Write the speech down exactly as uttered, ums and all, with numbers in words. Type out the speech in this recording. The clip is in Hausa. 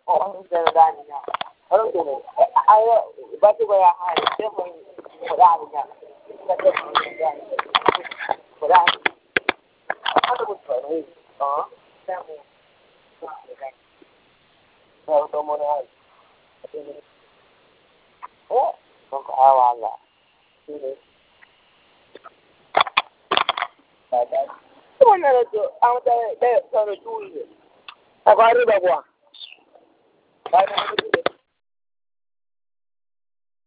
on da da ni ya har to ne ai ba ta ya ha sai mun da ni ya da ta ko da haka ko to ne ah sai mu sai to mu ne oh ko awa la ne wannan da an da da da juyi a kwari da kuwa ba da